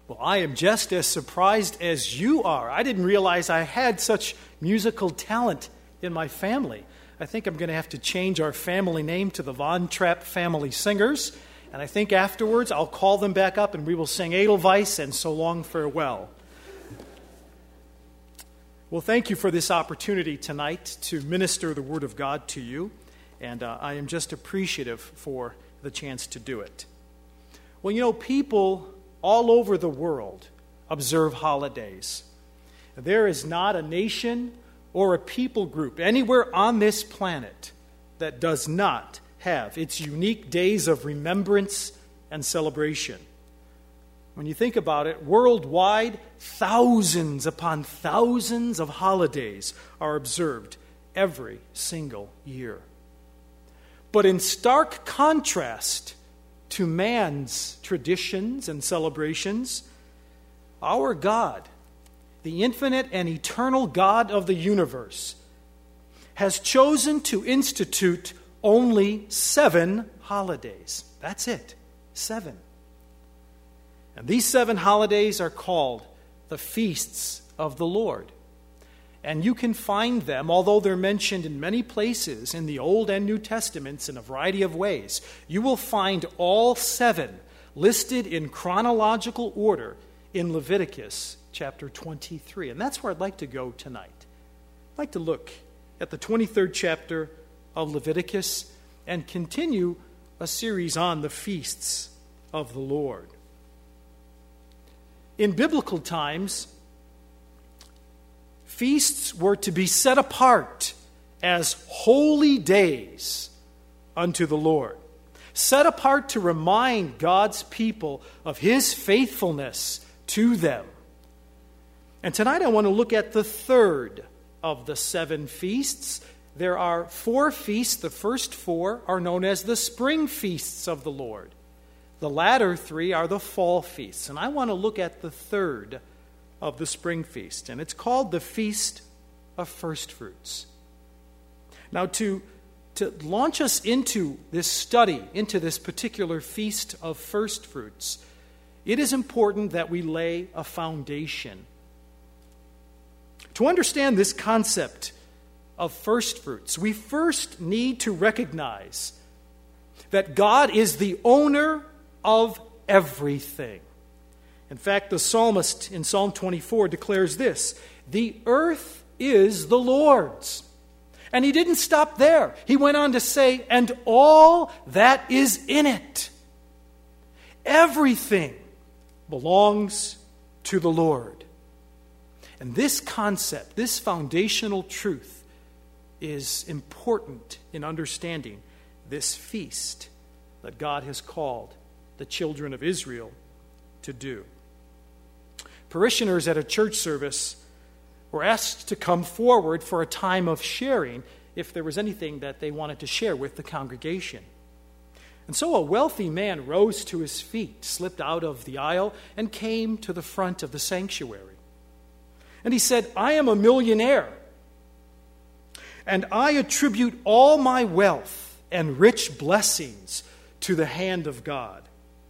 Well, I am just as surprised as you are. I didn't realize I had such musical talent in my family. I think I'm going to have to change our family name to the Von Trapp Family Singers, and I think afterwards I'll call them back up and we will sing Edelweiss and So Long Farewell. Well, thank you for this opportunity tonight to minister the Word of God to you, and I am just appreciative for the chance to do it. Well, you know, people all over the world observe holidays. There is not a nation or a people group anywhere on this planet that does not have its unique days of remembrance and celebration. When you think about it, worldwide, thousands upon thousands of holidays are observed every single year. But in stark contrast to man's traditions and celebrations, our God, the infinite and eternal God of the universe, has chosen to institute only 7 holidays. That's it, 7. And these 7 holidays are called the feasts of the Lord. And you can find them, although they're mentioned in many places in the Old and New Testaments in a variety of ways, you will find all 7 listed in chronological order in Leviticus chapter 23. And that's where I'd like to go tonight. I'd like to look at the 23rd chapter of Leviticus and continue a series on the feasts of the Lord. In biblical times, feasts were to be set apart as holy days unto the Lord, set apart to remind God's people of His faithfulness to them. And tonight I want to look at the third of the 7 feasts. There are 4 feasts. The first 4 are known as the spring feasts of the Lord. The latter 3 are the fall feasts. And I want to look at the third of the spring feast, and it's called the Feast of First Fruits. Now, to launch us into this study, into this particular Feast of First Fruits, it is important that we lay a foundation. To understand this concept of first fruits, we first need to recognize that God is the owner of everything. In fact, the psalmist in Psalm 24 declares this: the earth is the Lord's. And he didn't stop there. He went on to say, and all that is in it. Everything belongs to the Lord. And this concept, this foundational truth, is important in understanding this feast that God has called the children of Israel to do. Parishioners at a church service were asked to come forward for a time of sharing if there was anything that they wanted to share with the congregation. And so a wealthy man rose to his feet, slipped out of the aisle, and came to the front of the sanctuary. And he said, I am a millionaire, and I attribute all my wealth and rich blessings to the hand of God.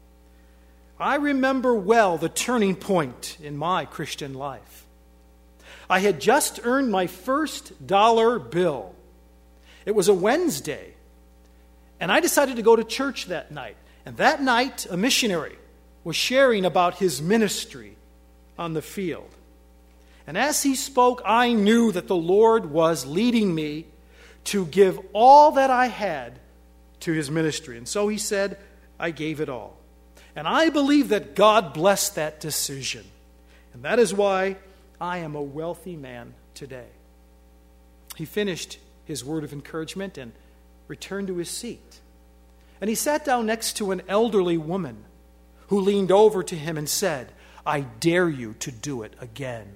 I remember well the turning point in my Christian life. I had just earned my first dollar bill. It was a Wednesday, and I decided to go to church that night. And that night, a missionary was sharing about his ministry on the field. And as he spoke, I knew that the Lord was leading me to give all that I had to his ministry. And so he said, I gave it all. And I believe that God blessed that decision. And that is why I am a wealthy man today. He finished his word of encouragement and returned to his seat. And he sat down next to an elderly woman who leaned over to him and said, I dare you to do it again.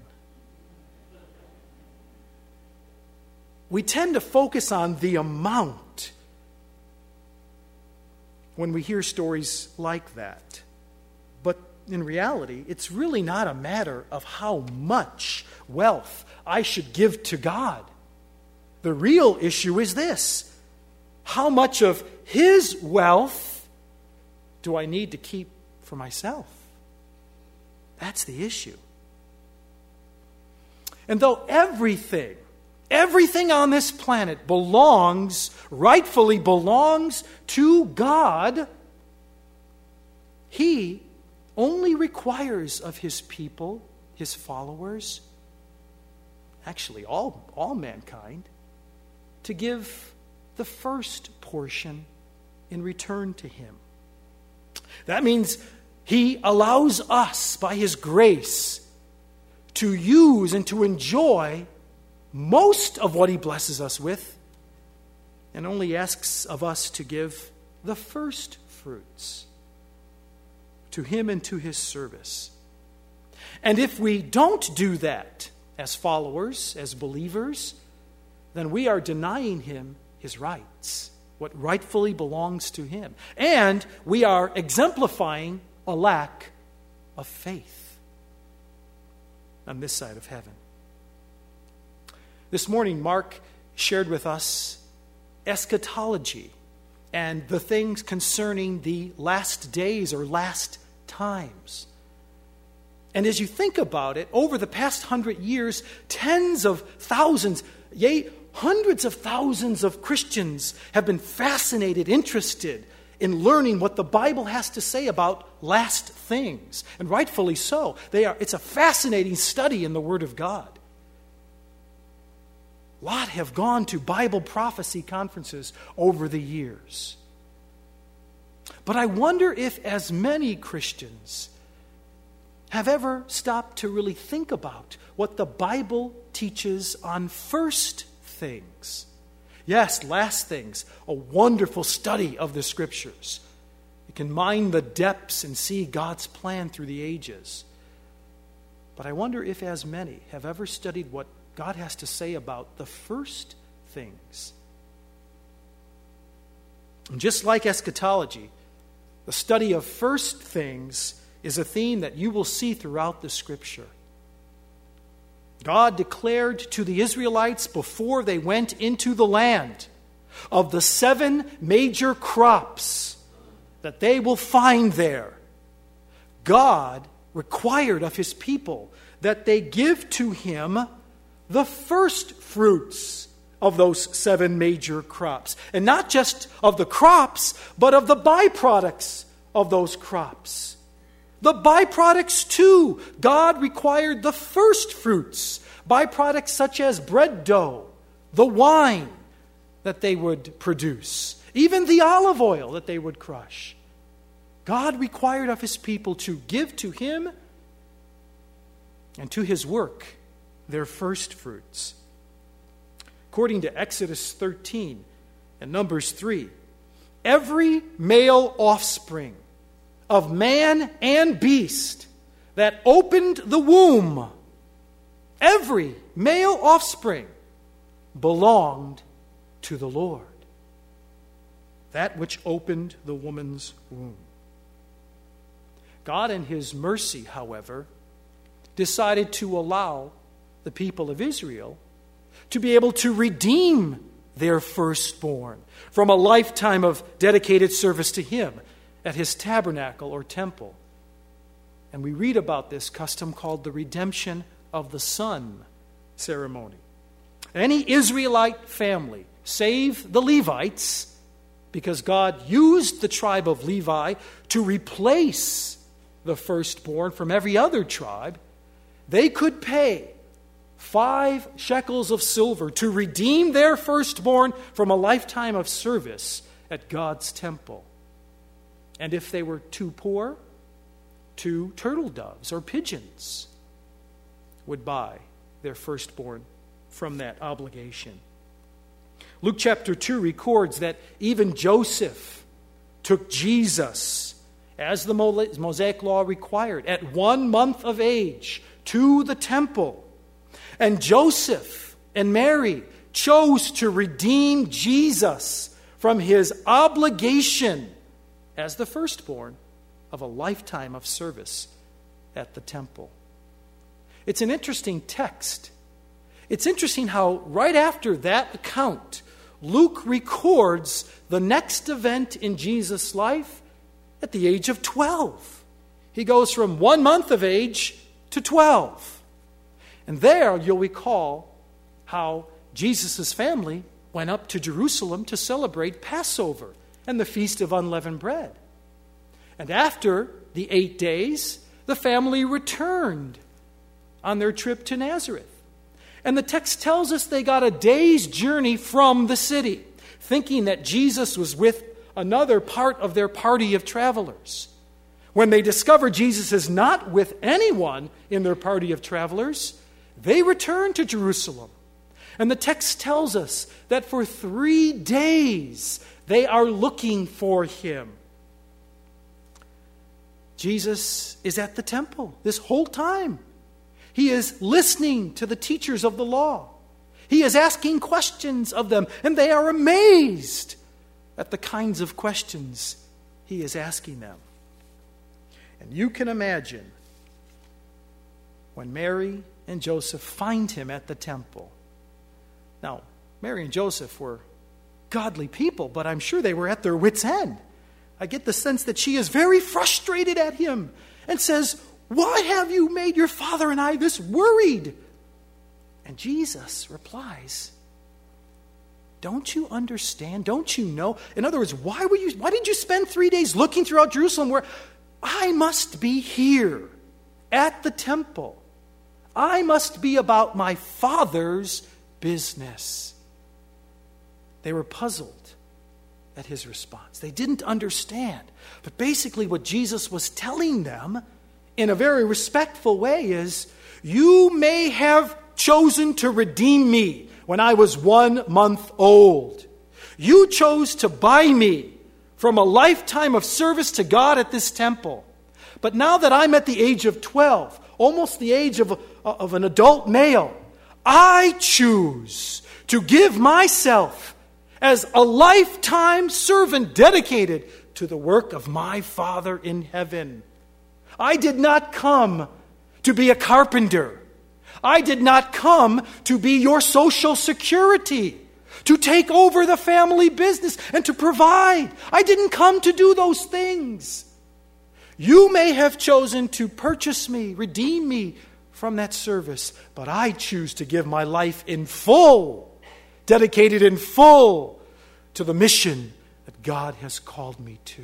We tend to focus on the amount when we hear stories like that. But in reality, it's really not a matter of how much wealth I should give to God. The real issue is this: how much of His wealth do I need to keep for myself? That's the issue. And though everything on this planet rightfully belongs to God, He only requires of His people, His followers, actually all mankind, to give the first portion in return to Him. That means He allows us, by His grace, to use and to enjoy most of what He blesses us with, and only asks of us to give the first fruits to Him and to His service. And if we don't do that as followers, as believers, then we are denying Him His rights, what rightfully belongs to Him. And we are exemplifying a lack of faith on this side of heaven. This morning, Mark shared with us eschatology and the things concerning the last days or last times. And as you think about it, over the past 100 years, tens of thousands, yea, hundreds of thousands of Christians have been fascinated, interested in learning what the Bible has to say about last things. And rightfully so. It's a fascinating study in the Word of God. A lot have gone to Bible prophecy conferences over the years. But I wonder if as many Christians have ever stopped to really think about what the Bible teaches on first things. Yes, last things, a wonderful study of the Scriptures. You can mine the depths and see God's plan through the ages. But I wonder if as many have ever studied what God has to say about the first things. And just like eschatology, the study of first things is a theme that you will see throughout the Scripture. God declared to the Israelites before they went into the land of the 7 major crops that they will find there. God required of His people that they give to Him the first fruits of those 7 major crops. And not just of the crops, but of the byproducts of those crops. The byproducts too. God required the first fruits. Byproducts such as bread dough, the wine that they would produce, even the olive oil that they would crush. God required of His people to give to Him and to His work their first fruits. According to Exodus 13 and Numbers 3, every male offspring of man and beast that opened the womb, every male offspring belonged to the Lord. That which opened the woman's womb. God in His mercy, however, decided to allow the people of Israel to be able to redeem their firstborn from a lifetime of dedicated service to Him at His tabernacle or temple. And we read about this custom called the redemption of the son ceremony. Any Israelite family, save the Levites, because God used the tribe of Levi to replace the firstborn from every other tribe, they could pay 5 shekels of silver to redeem their firstborn from a lifetime of service at God's temple. And if they were too poor, 2 turtle doves or pigeons would buy their firstborn from that obligation. Luke chapter 2 records that even Joseph took Jesus, as the Mosaic law required, at 1 month of age to the temple. And Joseph and Mary chose to redeem Jesus from his obligation as the firstborn of a lifetime of service at the temple. It's an interesting text. It's interesting how right after that account, Luke records the next event in Jesus' life at the age of 12. He goes from 1 month of age to 12. And there you'll recall how Jesus' family went up to Jerusalem to celebrate Passover and the Feast of Unleavened Bread. And after the 8 days, the family returned on their trip to Nazareth. And the text tells us they got a day's journey from the city, thinking that Jesus was with another part of their party of travelers. When they discover Jesus is not with anyone in their party of travelers, they return to Jerusalem. And the text tells us that for 3 days they are looking for him. Jesus is at the temple this whole time. He is listening to the teachers of the law. He is asking questions of them, and they are amazed at the kinds of questions he is asking them. And you can imagine when Mary and Joseph find him at the temple. Now, Mary and Joseph were godly people, but I'm sure they were at their wits' end. I get the sense that she is very frustrated at him and says, "Why have you made your father and I this worried?" And Jesus replies, "Don't you understand? Don't you know?" In other words, why did you spend 3 days looking throughout Jerusalem where I must be here at the temple? I must be about my Father's business. They were puzzled at his response. They didn't understand. But basically what Jesus was telling them in a very respectful way is, you may have chosen to redeem me when I was 1 month old. You chose to buy me from a lifetime of service to God at this temple. But now that I'm at the age of 12, almost the age of an adult male, I choose to give myself as a lifetime servant dedicated to the work of my Father in heaven. I did not come to be a carpenter. I did not come to be your social security, to take over the family business and to provide. I didn't come to do those things. You may have chosen to purchase me, redeem me from that service, but I choose to give my life in full, dedicated in full to the mission that God has called me to.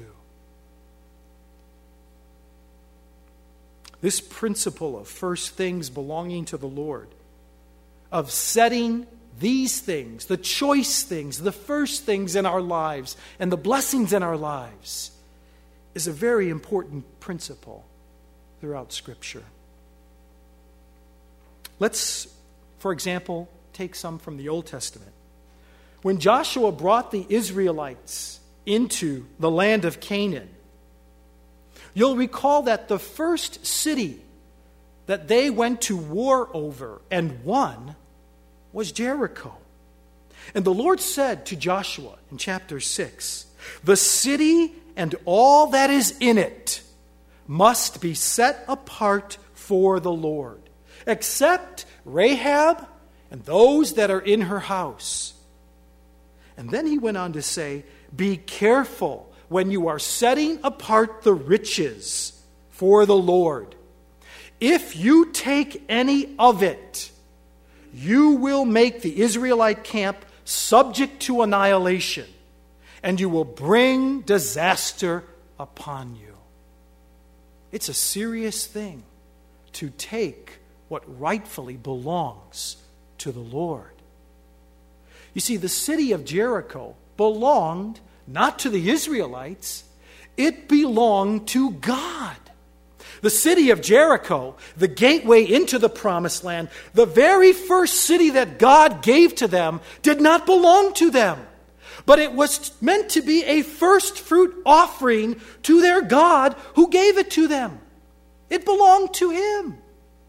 This principle of first things belonging to the Lord, of setting these things, the choice things, the first things in our lives, and the blessings in our lives, is a very important principle throughout Scripture. Let's, for example, take some from the Old Testament. When Joshua brought the Israelites into the land of Canaan, you'll recall that the first city that they went to war over and won was Jericho. And the Lord said to Joshua in chapter 6, "The city and all that is in it must be set apart for the Lord, except Rahab and those that are in her house." And then he went on to say, "Be careful when you are setting apart the riches for the Lord. If you take any of it, you will make the Israelite camp subject to annihilation, and you will bring disaster upon you." It's a serious thing to take what rightfully belongs to the Lord. You see, the city of Jericho belonged not to the Israelites, it belonged to God. The city of Jericho, the gateway into the promised land, the very first city that God gave to them, did not belong to them. But it was meant to be a first fruit offering to their God who gave it to them. It belonged to him.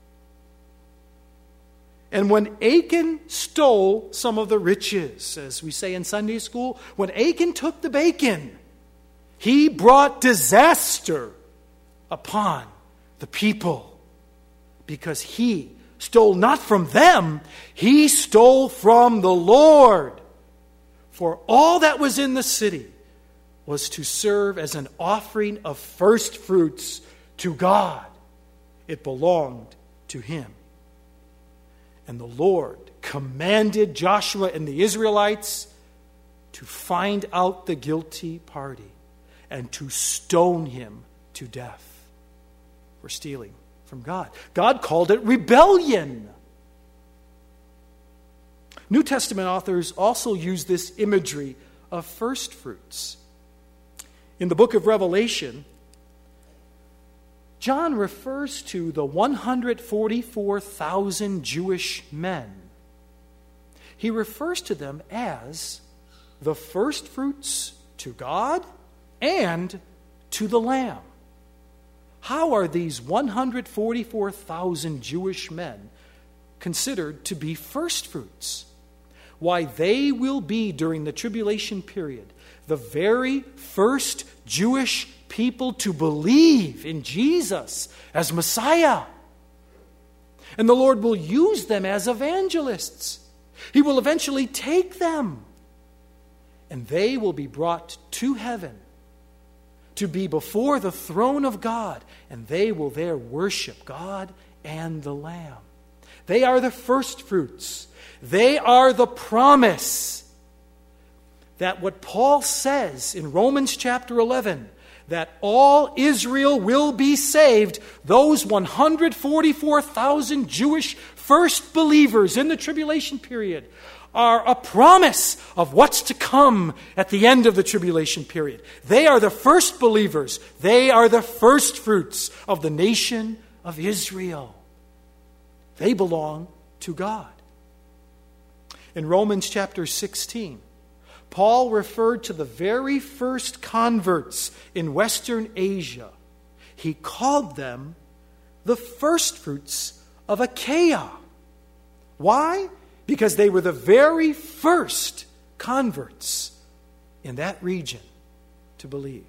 And when Achan stole some of the riches, as we say in Sunday school, when Achan took the bacon, he brought disaster upon the people, because he stole not from them, he stole from the Lord. For all that was in the city was to serve as an offering of first fruits to God. It belonged to him. And the Lord commanded Joshua and the Israelites to find out the guilty party and to stone him to death for stealing from God. God called it rebellion. New Testament authors also use this imagery of first fruits. In the book of Revelation, John refers to the 144,000 Jewish men. He refers to them as the first fruits to God and to the Lamb. How are these 144,000 Jewish men considered to be first fruits? Why, they will be, during the tribulation period, the very first Jewish people to believe in Jesus as Messiah. And the Lord will use them as evangelists. He will eventually take them, and they will be brought to heaven to be before the throne of God, and they will there worship God and the Lamb. They are the first fruits. They are the promise that what Paul says in Romans chapter 11, that all Israel will be saved, those 144,000 Jewish first believers in the tribulation period are a promise of what's to come at the end of the tribulation period. They are the first believers. They are the first fruits of the nation of Israel. They belong to God. In Romans chapter 16, Paul referred to the very first converts in Western Asia. He called them the first fruits of Achaia. Why? Because they were the very first converts in that region to believe.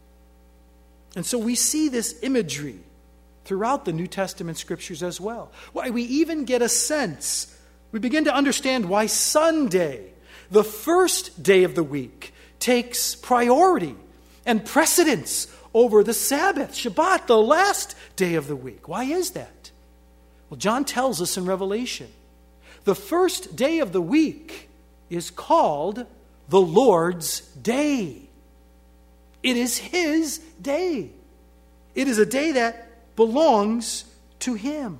And so we see this imagery throughout the New Testament scriptures as well. Why, we even get a sense, we begin to understand why Sunday, the first day of the week, takes priority and precedence over the Sabbath, Shabbat, the last day of the week. Why is that? Well, John tells us in Revelation, the first day of the week is called the Lord's Day. It is His day. It is a day that belongs to Him.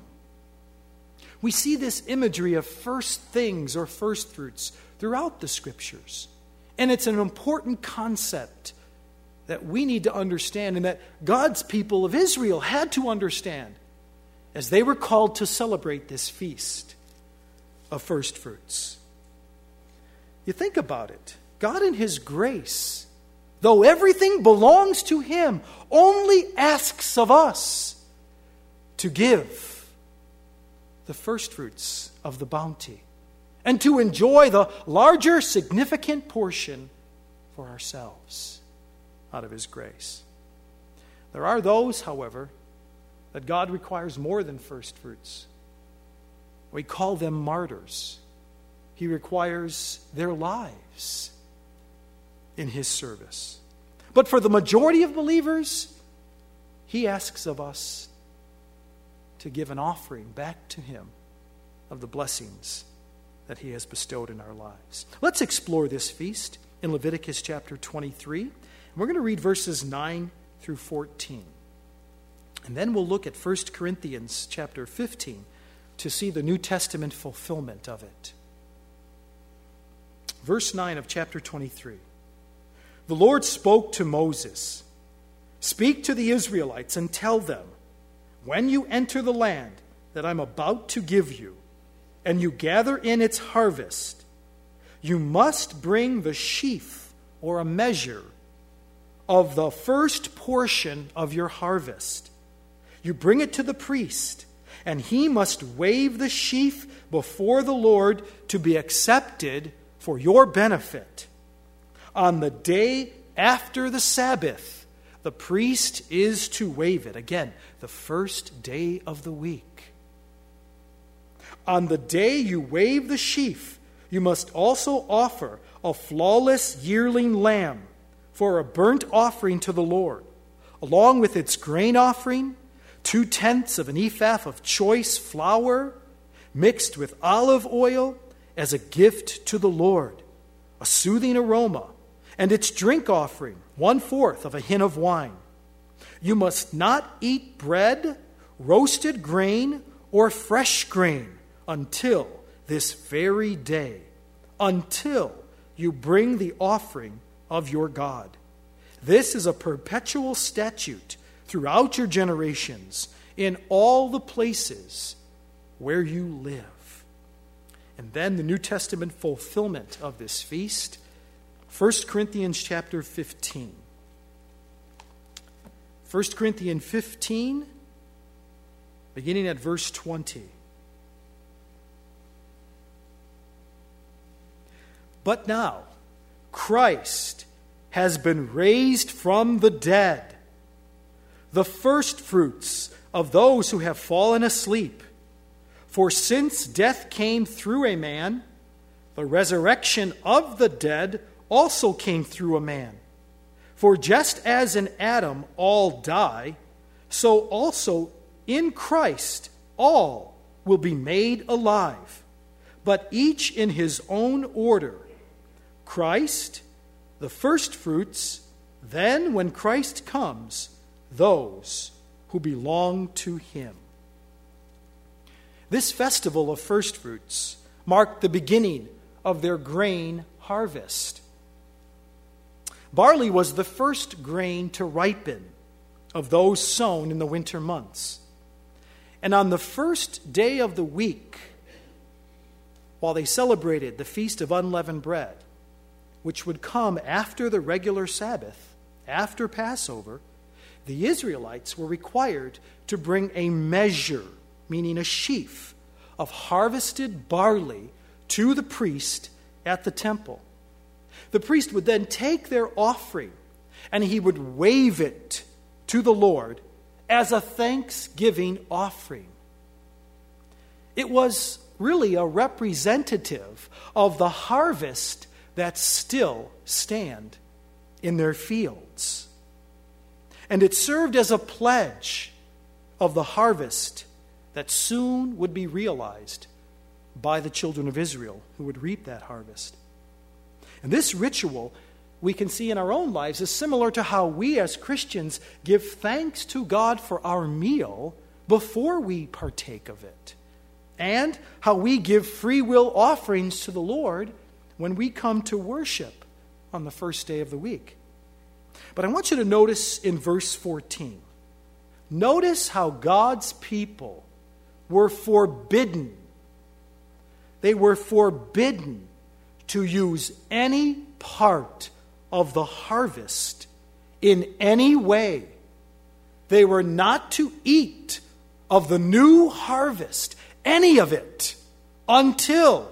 We see this imagery of first things or first fruits throughout the Scriptures. And it's an important concept that we need to understand and that God's people of Israel had to understand as they were called to celebrate this feast of first fruits. You think about it. God in His grace, though everything belongs to Him, only asks of us to give the first fruits of the bounty and to enjoy the larger, significant portion for ourselves out of His grace. There are those, however, that God requires more than first fruits. We call them martyrs. He requires their lives in His service. But for the majority of believers, He asks of us to give an offering back to Him of the blessings that He has bestowed in our lives. Let's explore this feast in Leviticus chapter 23. And we're going to read verses 9 through 14. And then we'll look at 1 Corinthians chapter 15 to see the New Testament fulfillment of it. Verse 9 of chapter 23. The Lord spoke to Moses, "Speak to the Israelites and tell them, when you enter the land that I'm about to give you, and you gather in its harvest, you must bring the sheaf or a measure of the first portion of your harvest. You bring it to the priest, and he must wave the sheaf before the Lord to be accepted for your benefit. On the day after the Sabbath, the priest is to wave it." Again, the first day of the week. "On the day you wave the sheaf, you must also offer a flawless yearling lamb for a burnt offering to the Lord, along with its grain offering, 2/10 of an ephah of choice flour mixed with olive oil as a gift to the Lord, a soothing aroma, and its drink offering, 1/4 of a hin of wine. You must not eat bread, roasted grain, or fresh grain until this very day, until you bring the offering of your God. This is a perpetual statute throughout your generations in all the places where you live. And then the New Testament fulfillment of this feast, 1 Corinthians chapter 15. 1 Corinthians 15, beginning at verse 20. But now, Christ has been raised from the dead, the firstfruits of those who have fallen asleep. For since death came through a man, the resurrection of the dead also came through a man. For just as in Adam all die, so also in Christ all will be made alive, but each in his own order. Christ, the firstfruits, then when Christ comes, those who belong to him. This festival of firstfruits marked the beginning of their grain harvest. Barley was the first grain to ripen of those sown in the winter months. And on the first day of the week, while they celebrated the Feast of Unleavened Bread, which would come after the regular Sabbath, after Passover, the Israelites were required to bring a measure, meaning a sheaf, of harvested barley to the priest at the temple. The priest would then take their offering and he would wave it to the Lord as a thanksgiving offering. It was really a representative of the harvest that still stand in their fields. And it served as a pledge of the harvest that soon would be realized by the children of Israel who would reap that harvest. And this ritual, we can see in our own lives, is similar to how we as Christians give thanks to God for our meal before we partake of it, and how we give free will offerings to the Lord when we come to worship on the first day of the week. But I want you to notice in verse 14, notice how God's people were forbidden. They were forbidden to use any part of the harvest in any way. They were not to eat of the new harvest, any of it, until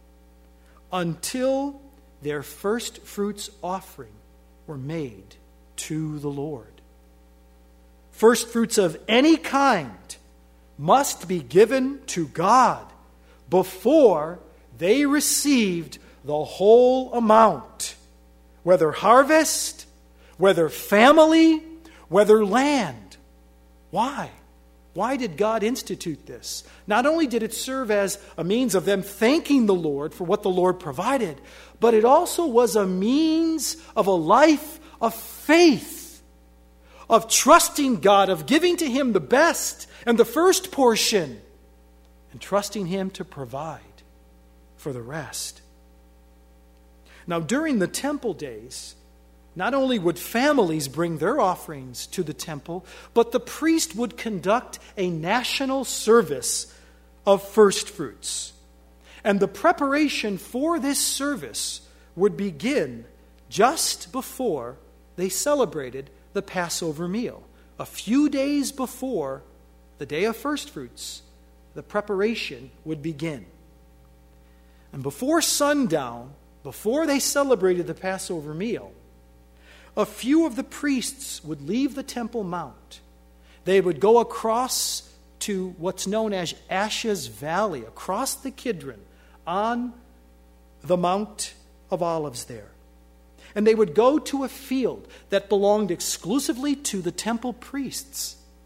their first fruits offering were made to the Lord. First fruits of any kind must be given to God before they received the whole amount, whether harvest, whether family, whether land. Why? Why did God institute this? Not only did it serve as a means of them thanking the Lord for what the Lord provided, but it also was a means of a life of faith, of trusting God, of giving to Him the best and the first portion, and trusting Him to provide for the rest. Now, during the temple days, not only would families bring their offerings to the temple, but the priest would conduct a national service of first fruits. And the preparation for this service would begin just before they celebrated the Passover meal. A few days before the day of first fruits, the preparation would begin. And before sundown, before they celebrated the Passover meal, a few of the priests would leave the Temple Mount. They would go across to what's known as Ashes Valley, across the Kidron, on the Mount of Olives there. And they would go to a field that belonged exclusively to the temple priests.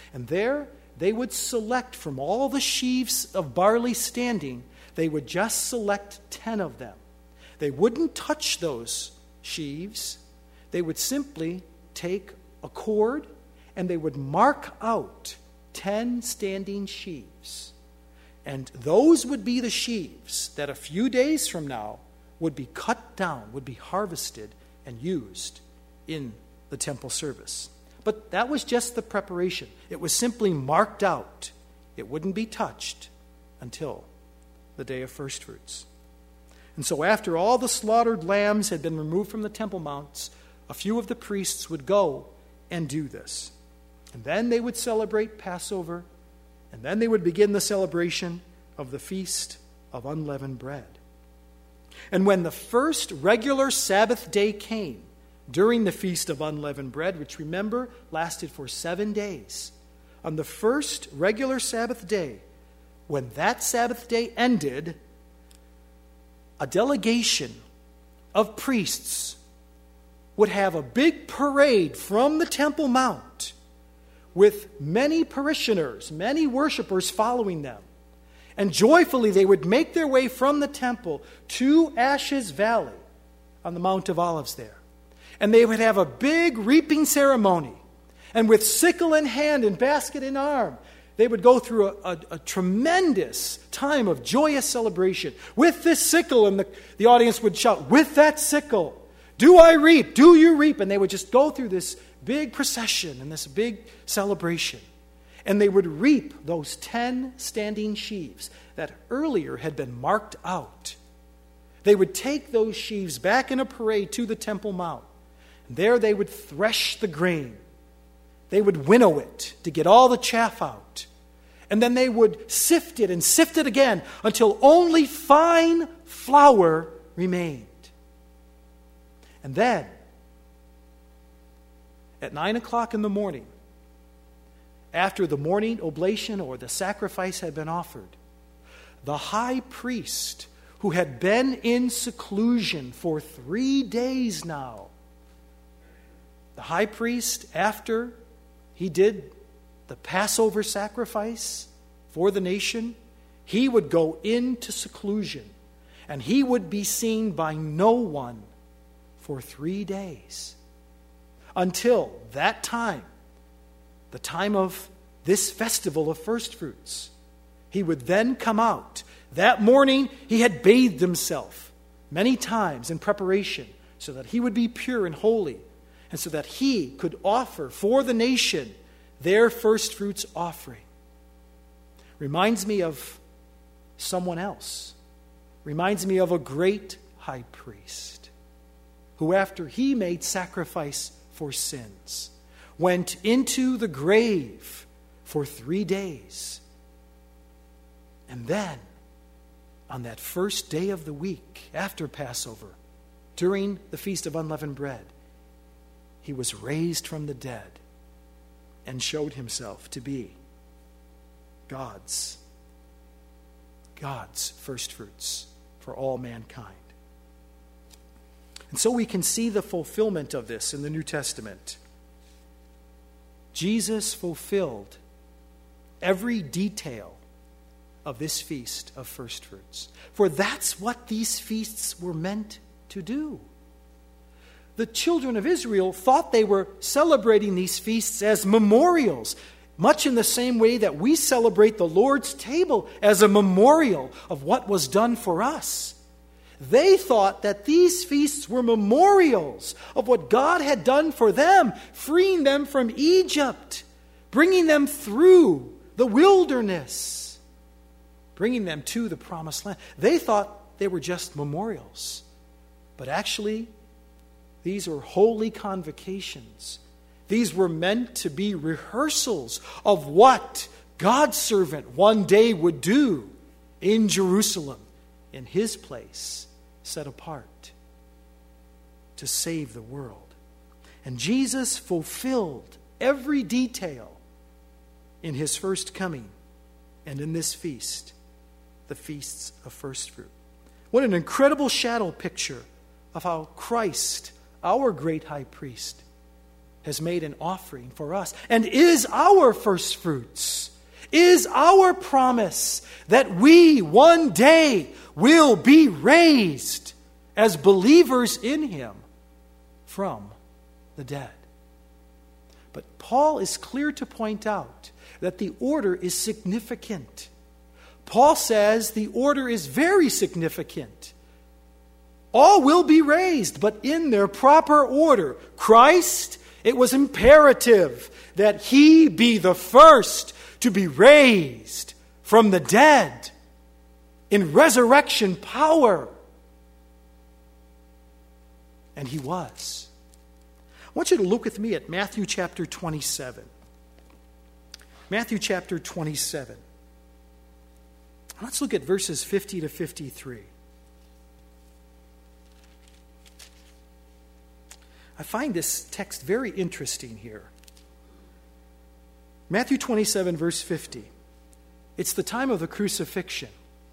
And there they would select from all the sheaves of barley standing, they would just select 10 of them. They wouldn't touch those sheaves. They would simply take a cord and they would mark out 10 standing sheaves. And those would be the sheaves that a few days from now would be cut down, would be harvested and used in the temple service. But that was just the preparation. It was simply marked out. It wouldn't be touched until the day of first fruits. And so after all the slaughtered lambs had been removed from the temple mounts, a few of the priests would go and do this. And then they would celebrate Passover, and then they would begin the celebration of the Feast of Unleavened Bread. And when the first regular Sabbath day came, during the Feast of Unleavened Bread, which remember lasted for 7 days, on the first regular Sabbath day, when that Sabbath day ended, a delegation of priests would have a big parade from the Temple Mount with many parishioners, many worshipers following them. And joyfully they would make their way from the temple to Ashes Valley on the Mount of Olives there. And they would have a big reaping ceremony. And with sickle in hand and basket in arm, they would go through a tremendous time of joyous celebration. With this sickle, and the audience would shout, "With that sickle, do I reap? Do you reap?" And they would just go through this big procession and this big celebration. And they would reap those 10 standing sheaves that earlier had been marked out. They would take those sheaves back in a parade to the Temple Mount. And there they would thresh the grain. They would winnow it to get all the chaff out. And then they would sift it again until only fine flour remained. And then, at 9 o'clock in the morning, after the morning oblation or the sacrifice had been offered, the high priest, who had been in seclusion for 3 days now, the high priest, after he did the Passover sacrifice for the nation, he would go into seclusion and he would be seen by no one for 3 days. Until that time, the time of this festival of first fruits, he would then come out. That morning, he had bathed himself many times in preparation so that he would be pure and holy, and so that he could offer for the nation their first fruits offering. Reminds me of someone else. Reminds me of a great high priest who, after he made sacrifice for sins, went into the grave for 3 days. And then, on that first day of the week after Passover, during the Feast of Unleavened Bread, he was raised from the dead and showed himself to be God's first fruits for all mankind. And so we can see the fulfillment of this in the New Testament. Jesus fulfilled every detail of this feast of first fruits. For that's what these feasts were meant to do. The children of Israel thought they were celebrating these feasts as memorials, much in the same way that we celebrate the Lord's table as a memorial of what was done for us. They thought that these feasts were memorials of what God had done for them, freeing them from Egypt, bringing them through the wilderness, bringing them to the promised land. They thought they were just memorials. But actually, these are holy convocations. These were meant to be rehearsals of what God's servant one day would do in Jerusalem, in his place, set apart to save the world. And Jesus fulfilled every detail in his first coming and in this feast, the feasts of first fruit. What an incredible shadow picture of how Christ, our great high priest, has made an offering for us and is our first fruits, is our promise that we one day will be raised as believers in him from the dead. But Paul is clear to point out that the order is significant. Paul says the order is very significant. All will be raised, but in their proper order. Christ, it was imperative that he be the first to be raised from the dead in resurrection power. And he was. I want you to look with me at Matthew chapter 27. Matthew chapter 27. Let's look at verses 50 to 53. I find this text very interesting here. Matthew 27, verse 50. It's the time of the crucifixion.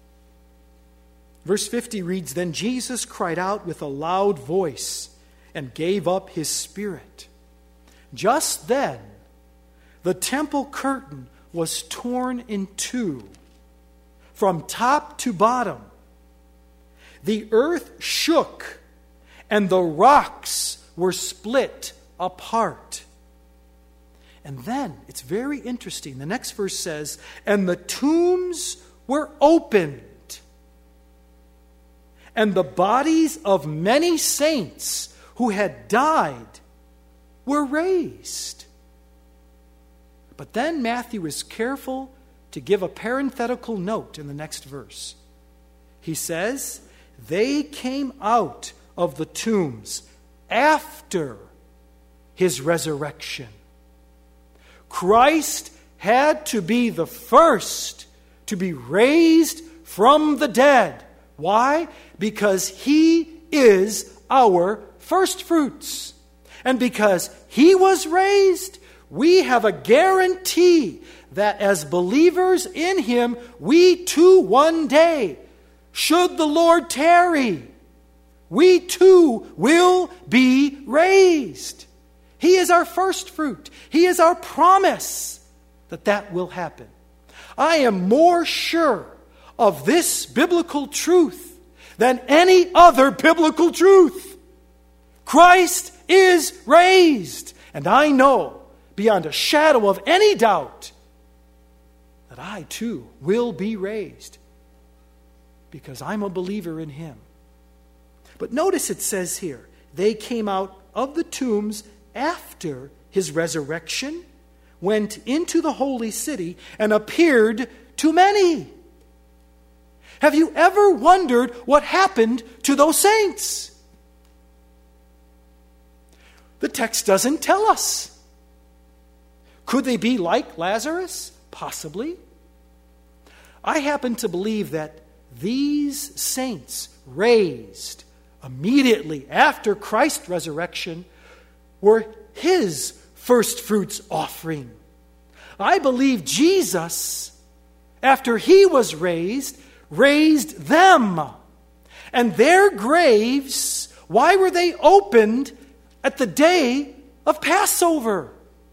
Verse 50 reads, "Then Jesus cried out with a loud voice and gave up his spirit. Just then, the temple curtain was torn in two, from top to bottom. The earth shook, and the rocks were split apart." And then, it's very interesting. The next verse says, "And the tombs were opened, and the bodies of many saints who had died were raised." But then Matthew is careful to give a parenthetical note in the next verse. He says, "They came out of the tombs after his resurrection." Christ had to be the first to be raised from the dead. Why? Because he is our first fruits. And because he was raised, we have a guarantee that as believers in him, we too one day, should the Lord tarry, we too will be raised. He is our first fruit. He is our promise that will happen. I am more sure of this biblical truth than any other biblical truth. Christ is raised. And I know beyond a shadow of any doubt that I too will be raised because I'm a believer in him. But notice it says here, they came out of the tombs after his resurrection, went into the holy city, and appeared to many. Have you ever wondered what happened to those saints? The text doesn't tell us. Could they be like Lazarus? Possibly. I happen to believe that these saints raised immediately after Christ's resurrection were his first fruits offering. I believe Jesus, after he was raised them. And their graves, why were they opened at the day of Passover?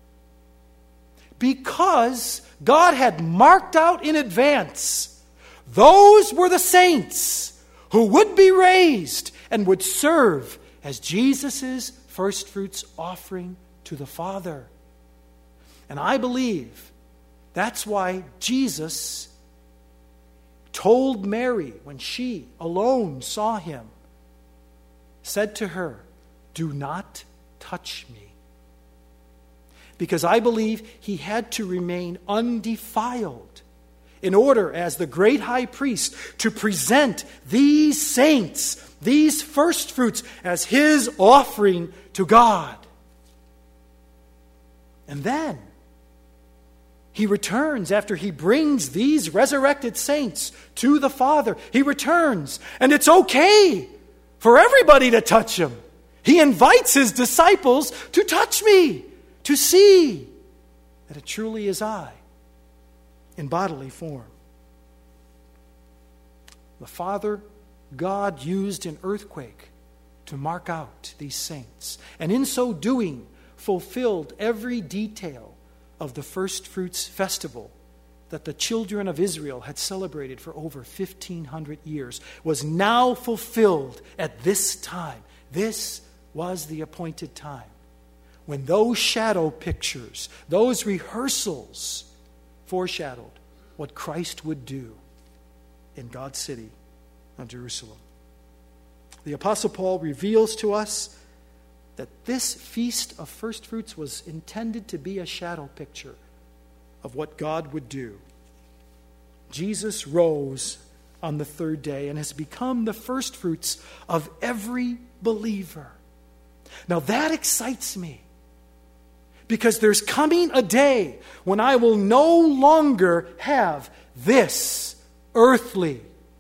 Because God had marked out in advance, those were the saints who would be raised and would serve as Jesus' first fruits offering to the Father. And I believe that's why Jesus told Mary, when she alone saw him, said to her, "Do not touch me." Because I believe he had to remain undefiled in order, as the great high priest, to present these saints, these first fruits, as his offering to God. And then he returns after he brings these resurrected saints to the Father. He returns, and it's okay for everybody to touch him. He invites his disciples to touch me, to see that it truly is I in bodily form. The Father, God, used an earthquake to mark out these saints, and in so doing, fulfilled every detail of the first fruits festival that the children of Israel had celebrated for over 1,500 years was now fulfilled at this time. This was the appointed time when those shadow pictures, those rehearsals foreshadowed what Christ would do in God's city of Jerusalem. The Apostle Paul reveals to us that this feast of first fruits was intended to be a shadow picture of what God would do. Jesus rose on the third day and has become the first fruits of every believer. Now that excites me, because there's coming a day when I will no longer have this earthly,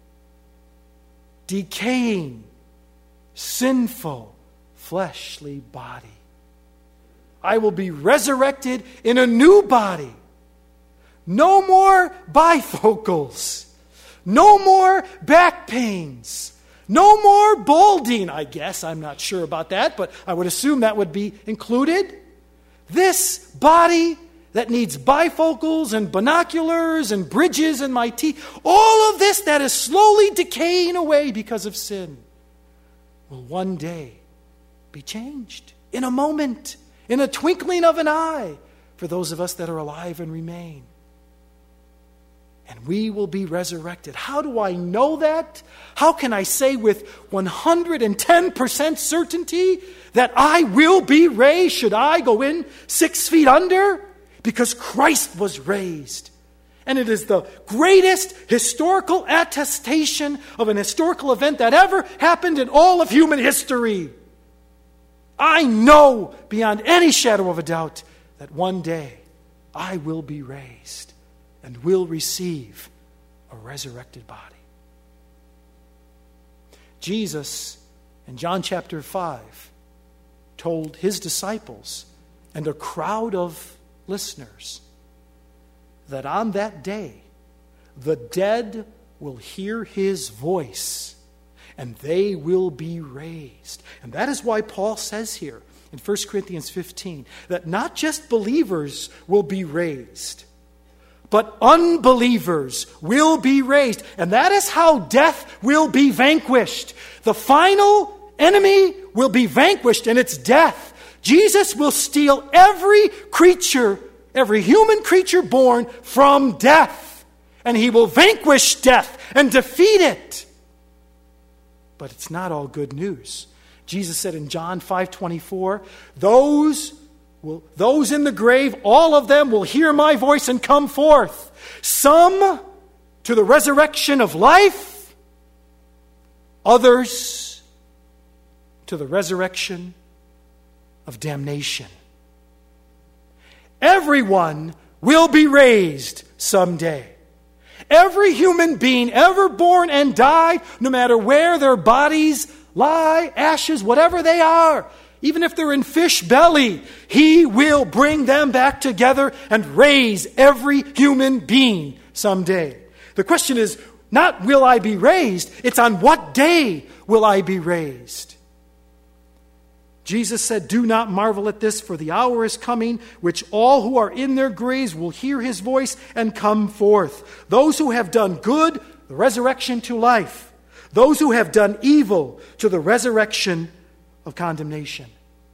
decaying, sinful, fleshly body. I will be resurrected in a new body. No more bifocals. No more back pains. No more balding, I guess. I'm not sure about that, but I would assume that would be included. This body that needs bifocals and binoculars and bridges in my teeth, all of this that is slowly decaying away because of sin, will one day be changed in a moment, in a twinkling of an eye, for those of us that are alive and remain. And we will be resurrected. How do I know that? How can I say with 110% certainty that I will be raised? Should I go in 6 feet under? Because Christ was raised. And it is the greatest historical attestation of an historical event that ever happened in all of human history. I know beyond any shadow of a doubt that one day I will be raised and will receive a resurrected body. Jesus, in John chapter 5, told his disciples and a crowd of listeners that on that day, the dead will hear his voice and they will be raised. And that is why Paul says here in 1 Corinthians 15 that not just believers will be raised, but unbelievers will be raised. And that is how death will be vanquished. The final enemy will be vanquished, and it's death. Jesus will steal every creature, every human creature born from death. And he will vanquish death and defeat it. But it's not all good news. Jesus said in John 5:24, those in the grave, all of them will hear my voice and come forth. Some to the resurrection of life, others to the resurrection of damnation. Everyone will be raised someday. Every human being ever born and died, no matter where their bodies lie, ashes, whatever they are, even if they're in fish belly, he will bring them back together and raise every human being someday. The question is not will I be raised, it's on what day will I be raised. Jesus said, "Do not marvel at this, for the hour is coming, which all who are in their graves will hear his voice and come forth. Those who have done good, the resurrection to life. Those who have done evil, to the resurrection of condemnation."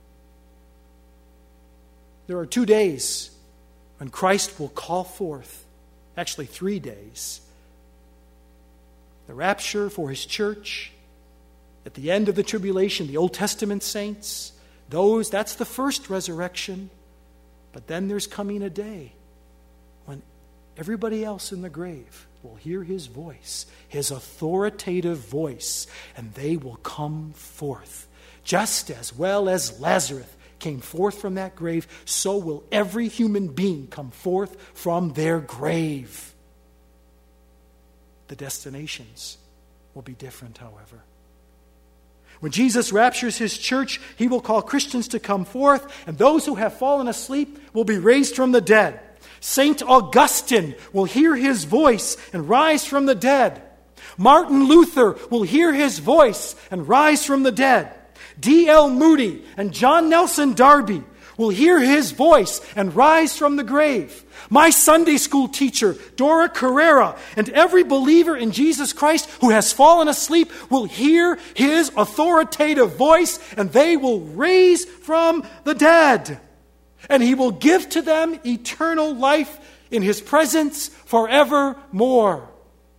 There are 2 days when Christ will call forth, actually 3 days. The rapture for his church, at the end of the tribulation, the Old Testament saints, that's the first resurrection. But then there's coming a day when everybody else in the grave will hear his voice, his authoritative voice, and they will come forth. Just as well as Lazarus came forth from that grave, so will every human being come forth from their grave. The destinations will be different, however. When Jesus raptures his church, he will call Christians to come forth, and those who have fallen asleep will be raised from the dead. Saint Augustine will hear his voice and rise from the dead. Martin Luther will hear his voice and rise from the dead. D.L. Moody and John Nelson Darby will hear his voice and rise from the grave. My Sunday school teacher, Dora Carrera, and every believer in Jesus Christ who has fallen asleep will hear his authoritative voice, and they will raise from the dead. And he will give to them eternal life in his presence forevermore.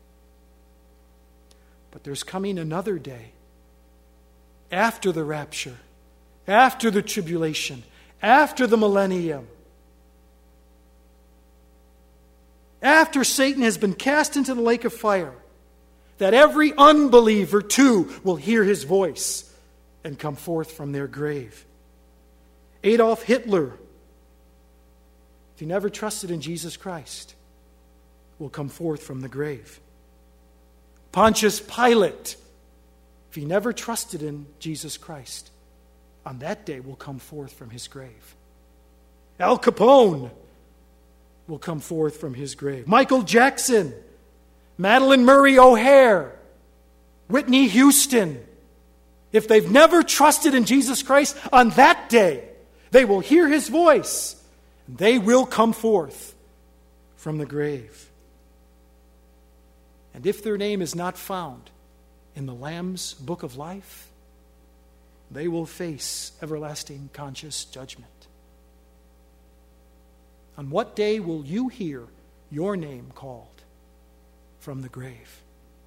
But there's coming another day after the rapture, after the tribulation, after the millennium, after Satan has been cast into the lake of fire, that every unbeliever too will hear his voice and come forth from their grave. Adolf Hitler, if he never trusted in Jesus Christ, will come forth from the grave. Pontius Pilate, if he never trusted in Jesus Christ, on that day will come forth from his grave. Al Capone will come forth from his grave. Michael Jackson, Madalyn Murray O'Hair, Whitney Houston, if they've never trusted in Jesus Christ, on that day they will hear his voice and they will come forth from the grave. And if their name is not found in the Lamb's book of life, they will face everlasting conscious judgment. On what day will you hear your name called from the grave?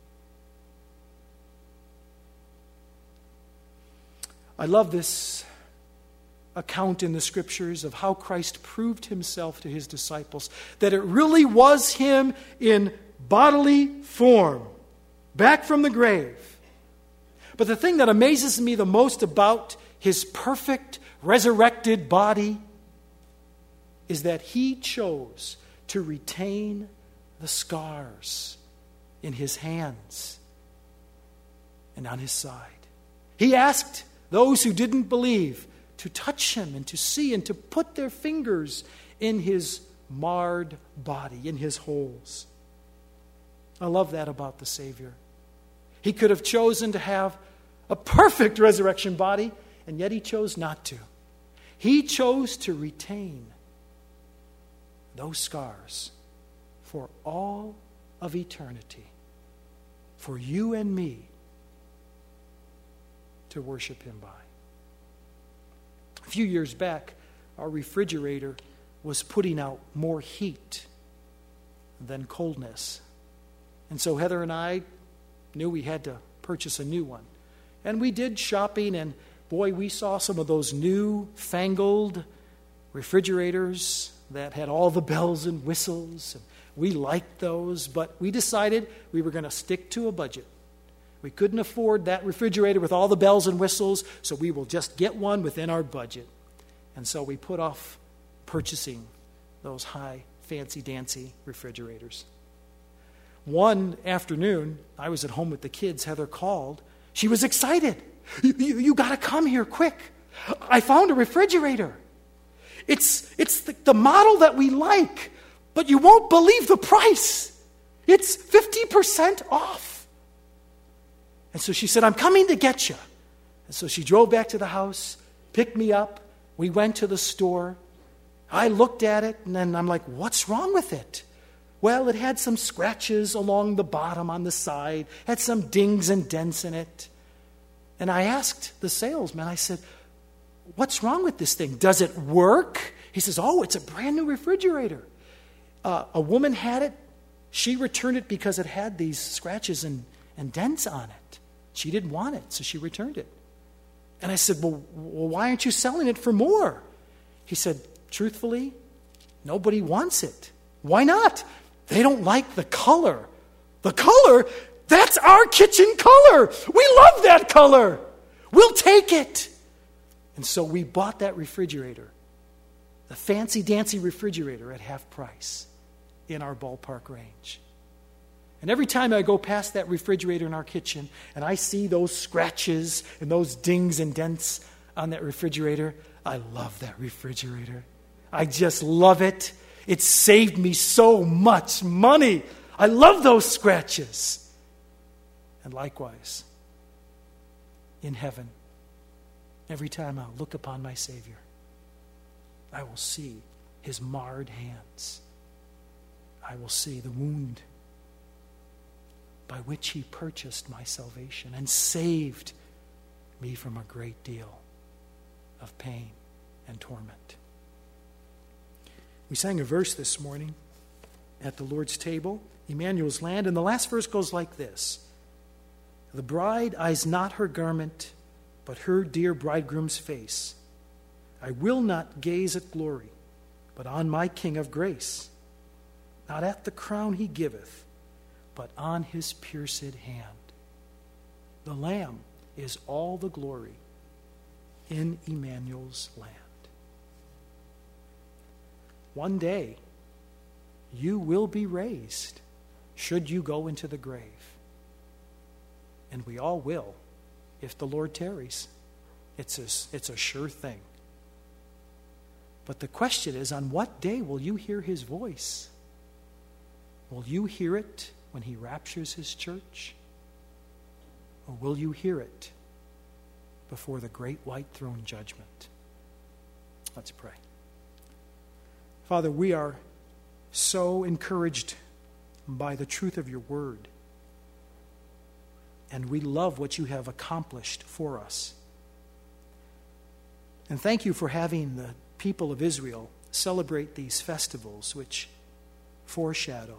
I love this account in the Scriptures of how Christ proved himself to his disciples, that it really was him in bodily form, back from the grave. But the thing that amazes me the most about his perfect resurrected body is that he chose to retain the scars in his hands and on his side. He asked those who didn't believe to touch him and to see and to put their fingers in his marred body, in his holes. I love that about the Savior. He could have chosen to have a perfect resurrection body, and yet he chose not to. He chose to retain those scars for all of eternity, for you and me to worship him by. A few years back, our refrigerator was putting out more heat than coldness. And so Heather and I knew we had to purchase a new one. And we did shopping, and boy, we saw some of those new fangled refrigerators that had all the bells and whistles. And we liked those, but we decided we were going to stick to a budget. We couldn't afford that refrigerator with all the bells and whistles, so we will just get one within our budget. And so we put off purchasing those high, fancy-dancy refrigerators. One afternoon, I was at home with the kids. Heather called. She was excited. You got to come here quick. I found a refrigerator. It's the model that we like, but you won't believe the price. It's 50% off. And so she said, I'm coming to get you. And so she drove back to the house, picked me up. We went to the store. I looked at it, and then I'm like, what's wrong with it? Well, it had some scratches along the bottom on the side, had some dings and dents in it. And I asked the salesman, I said, what's wrong with this thing? Does it work? He says, oh, it's a brand new refrigerator. A woman had it. She returned it because it had these scratches and dents on it. She didn't want it, so she returned it. And I said, well, why aren't you selling it for more? He said, truthfully, nobody wants it. Why not? They don't like the color. The color? That's our kitchen color. We love that color. We'll take it. And so we bought that refrigerator, the fancy-dancy refrigerator at half price in our ballpark range. And every time I go past that refrigerator in our kitchen and I see those scratches and those dings and dents on that refrigerator, I love that refrigerator. I just love it. It saved me so much money. I love those scratches. And likewise, in heaven, every time I look upon my Savior, I will see his marred hands. I will see the wound by which he purchased my salvation and saved me from a great deal of pain and torment. We sang a verse this morning at the Lord's table, Emmanuel's Land, and the last verse goes like this: "The bride eyes not her garment, but her dear bridegroom's face. I will not gaze at glory, but on my King of grace. Not at the crown he giveth, but on his pierced hand." The Lamb is all the glory in Emmanuel's Land. One day, you will be raised, should you go into the grave. And we all will, if the Lord tarries. It's a sure thing. But the question is, on what day will you hear his voice? Will you hear it when he raptures his church? Or will you hear it before the great white throne judgment? Let's pray. Father, we are so encouraged by the truth of your word. And we love what you have accomplished for us. And thank you for having the people of Israel celebrate these festivals which foreshadow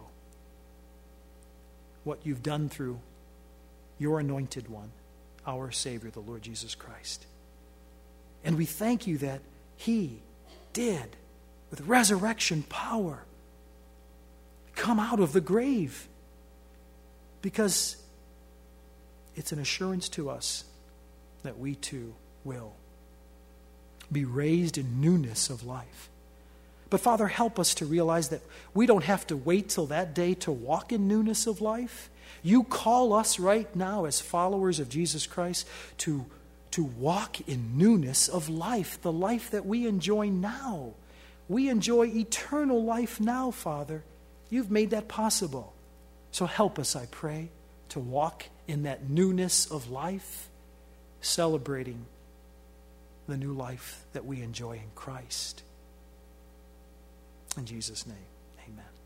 what you've done through your anointed one, our Savior, the Lord Jesus Christ. And we thank you that he did, with resurrection power, come out of the grave, because it's an assurance to us that we too will be raised in newness of life. But Father, help us to realize that we don't have to wait till that day to walk in newness of life. You call us right now as followers of Jesus Christ to walk in newness of life, the life that we enjoy now. We enjoy eternal life now, Father. You've made that possible. So help us, I pray, to walk in that newness of life, celebrating the new life that we enjoy in Christ. In Jesus' name, amen.